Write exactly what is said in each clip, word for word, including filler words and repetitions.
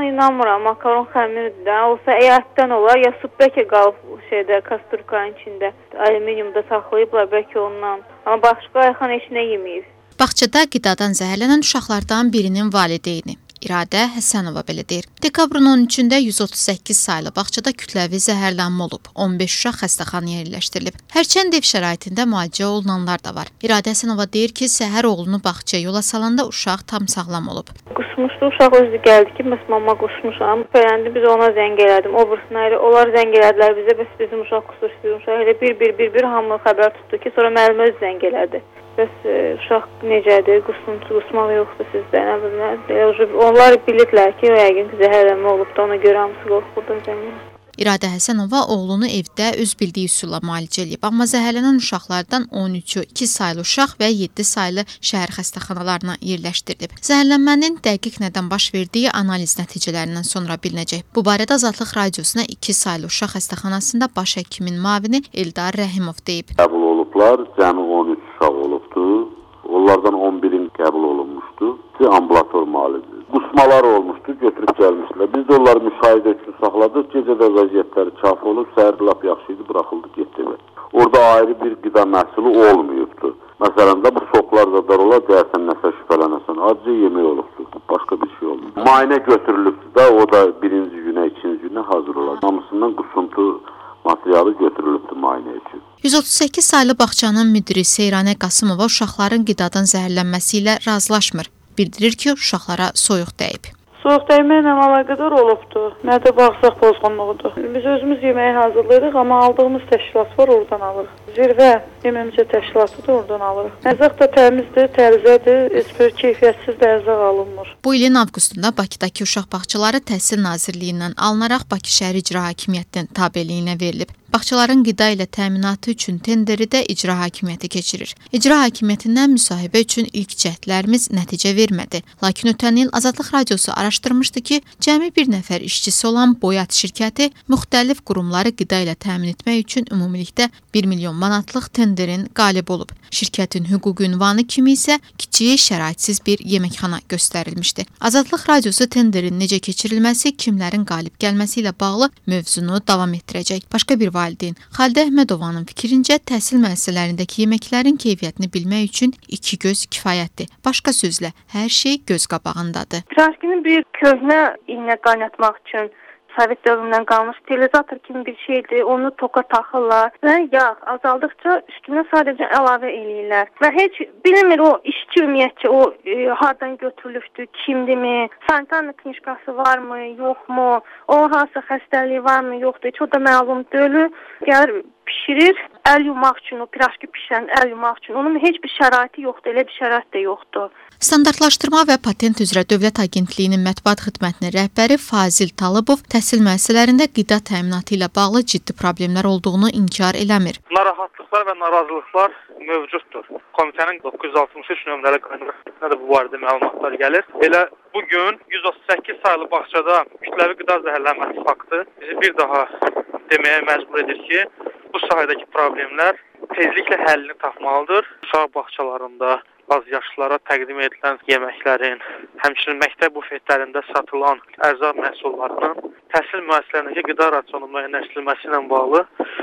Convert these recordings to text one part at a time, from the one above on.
inanmıram. Makaron xəmirdən olsa əyətdən olar, ya su bəlkə qalıb şeydə kasturkanın içində alüminiumda saxlayıblar bəlkə ondan. Amma başqa Ayxan heç nə yeməyib. Bağçada qidadan zəhərlənən uşaqlardan birinin valideyni İradə Həsənova belə deyir. Dekabrın on üçündə yüz otuz səkkiz saylı bağçada kütləvi zəhərlənmə olub. on beş uşaq xəstəxanaya yerləşdirilib. Hərçənd ev şəraitində müalicə olunanlar da var. İradə Həsənova deyir ki, səhər oğlunu bağçaya yola salanda uşaq tam sağlam olub. Qusmuşdu, uşaq özü gəldi ki, bəs mama qusmuşam. Fərəndi biz ona zəng elədim. O bursuna onlar zəng elədilər bizə, bəs bizim uşaq qusur, bizim uşaq elə bir bir bir bir hamı xəbər tutdu ki, sonra müəllim öz zəng elədi. Bəs uşaq necədir, qusmuş, qusmaq yoxdur sizdə, nə bilim, onlar bilirlər ki, yəqin ki, zəhərlənmə olub da, ona görə hamısı qorxurdan zəngin. İradə Həsənova oğlunu evdə öz bildiyi üsulla müalicə edib, amma zəhərlənən uşaqlardan on üçü iki saylı uşaq və yeddi saylı şəhər xəstəxanalarına yerləşdirilib. Zəhərlənmənin dəqiq nədən baş verdiyi analiz nəticələrindən sonra bilinəcək. Bu barədə Azadlıq Radiosuna iki saylı uşaq xəstəxanasında baş həkimin müavini Eldar Rəhimov deyib. Qəbul olublar, cəmi on üç uşaq olubdu. Onlardan on birin qəbul olunmuşdu. Ambulator müalicə. Qusmalar olmuşdu, götürüb gəlmişdilər. Biz də onları müşahidə üçün saxladıq. Gecə də vəziyyətləri çaf olub, səhər lap yaxşı idi, buraxıldı, getdi. Orada ayrı bir qida məhsulu olmayıbdı. Məsələn də bu soklar zadar olar, deyərsən nəsə şübhələnəsən. Acı yemək olubdu, başqa bir şey olmayıb. Müayinə götürülübdü da, o da birinci günə, ikinci günə hazır olar. Hamısından qusuntu materialı götürülübdü müayinə üçün. yüz otuz səkkiz saylı bağçanın müdiri Seyranə Qasımova uşaqların qidadan zəhərlənməsi ilə razılaşmır. Bildirir ki, uşaqlara soyuq dəyib. Soyuq dəyməklə əlaqədar olubdu. Mədə bağırsaq pozğunluğudur. Biz özümüz yeməyi hazırlayırıq, amma aldığımız təşkilat var, oradan alırıq. Zirvə yeməmizə təşkilatı da oradan alırıq. Ərzaq da təmizdir, tərzədir, heç bir keyfiyyətsiz də ərzaq alınmır. Bu ilin avqustunda Bakıdakı uşaq bağçaları Təhsil Nazirliyindən alınaraq Bakı Şəhər İcra Hakimiyyətinin tabeliyinə verilib. Bağçaların qida ilə təminatı üçün tenderi də İcra Hakimiyyəti keçirir. İcra Hakimiyyətindən müsahibə üçün ilk cəhdlərimiz nəticə vermədi. Lakin ötən il Azadlıq Radiosu araşdırmışdı ki, cəmi bir nəfər işçisi olan Boyat şirkəti müxtəlif qurumları qida ilə təmin etmək üçün ümumilikdə bir milyon manatlıq tenderin qalib olub. Şirkətin hüquqi ünvanı kimi isə kiçik şəraitsiz bir yeməkxana göstərilmişdi. Azadlıq Radiosu tenderin necə keçirilməsi, kimlərin qalib gəlməsi ilə bağlı mövzunu davam etdirəcək. Başqa bir valideyn Xalidə Əhmədovanın fikrincə təhsil müəssisələrindəki yeməklərin keyfiyyətini bilmək üçün iki göz kifayətdir. Başqa sözlə, hər şey göz qabağındadır. Pirajkini bir köhnə iynə qaynatmaq üçün Sovet dövründən qalmış utilizator kimi bir şeydir. Onu toka taxırlar və yağ azaldıqca üstünə sadəcə əlavə eləyirlər. Və heç bilmir o işçi ümumiyyətcə o e, hardan götürülübdür, kimdirmi, sanitar knişkası varmı, yoxmu, o hansı xəstəliyi varmı, yoxdur. Heç o da məlum deyil. Gəlir pişirir, əl yumaq üçün, o pirajki pişirən əl yumaq üçün. Onun heç bir şəraiti yoxdur, elə bir şərait də yoxdur. Standartlaşdırma və Patent üzrə Dövlət Agentliyinin mətbuat xidmətinin rəhbəri Fazil Talıbov təhsil müəssisələrində qida təminatı ilə bağlı ciddi problemlər olduğunu inkar eləmir. Narahatlıqlar və narazılıqlar mövcuddur. Komitənin doqquz yüz altmış üç nömrəli qanununda da bu barədə məlumatlar gəlir. Elə bugün yüz otuz səkkiz saylı bağçada kütləvi qida zəhərlənməsi faktı bizi bir daha deməyə məcbur edir ki, bu sahədəki problemlər tezliklə həllini tapmalıdır. Uşaq bağçalarında az yaşlılara təqdim edilən yeməklərin, həmçinin məktəb bufetlərində satılan ərzaq məhsullarının təhsil müəssisələrindəki qida rasionunun müəyyənləşdirilməsi ilə bağlı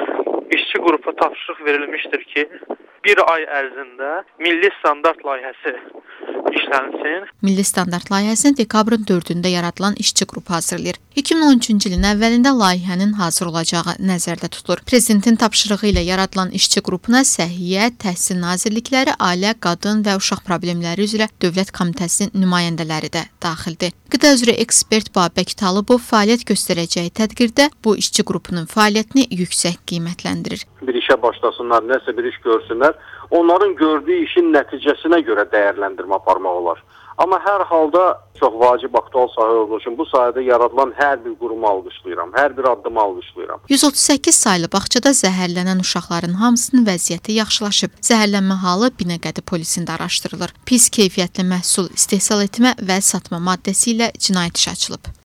işçi qrupa tapşırıq verilmişdir ki, bir ay ərzində milli standart layihəsi işlənsin. Milli standart layihəsini dekabrın dördündə yaradılan işçi qrupu hazırlayır. iki min on üçüncü ilin əvvəlində layihənin hazır olacağı nəzərdə tutulur. Prezidentin tapşırığı ilə yaradılan işçi qrupuna Səhiyyə, Təhsil Nazirlikləri, Ailə, Qadın və Uşaq Problemləri üzrə Dövlət Komitəsinin nümayəndələri də daxildir. Qida üzrə ekspert Babək Talıbov fəaliyyət göstərəcəyi tədbirdə bu işçi qrupunun fəaliyyətini yüksək qiymətləndirir. Bir işə başlasınlar, nəsə bir iş görsünlər, onların gördüyü işin nəticəsinə görə dəyərləndirmə aparmaq olar. Amma hər halda çox vacib aktual sahə olduğu üçün bu sahədə yaradılan hər bir qurumu alqışlayıram, hər bir addımı alqışlayıram. yüz otuz səkkiz saylı bağçada zəhərlənən uşaqların hamısının vəziyyəti yaxşılaşıb. Zəhərlənmə halı Binəqədi polisində araşdırılır. Pis keyfiyyətli məhsul istehsal etmə və satma maddəsi ilə cinayət işi açılıb.